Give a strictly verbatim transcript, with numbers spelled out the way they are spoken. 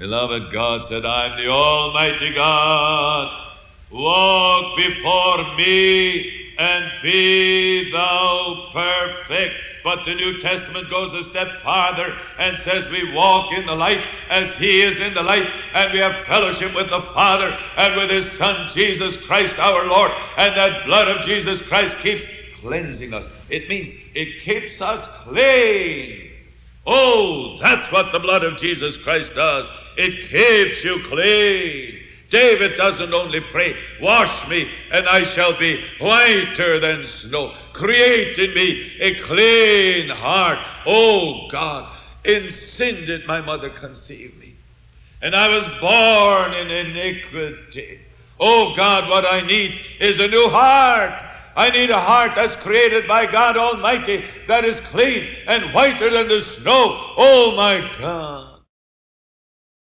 Beloved, God said, I'm the Almighty God. Walk before me and be thou perfect. But the New Testament goes a step farther and says we walk in the light as he is in the light, and we have fellowship with the Father and with his Son, Jesus Christ our Lord. And that blood of Jesus Christ keeps cleansing us. It means it keeps us clean. Oh, that's what the blood of Jesus Christ does. It keeps you clean. David doesn't only pray, wash me and I shall be whiter than snow. Create in me a clean heart. Oh God, in sin did my mother conceive me, and I was born in iniquity. Oh God, what I need is a new heart. I need a heart that's created by God Almighty, that is clean and whiter than the snow. Oh my God.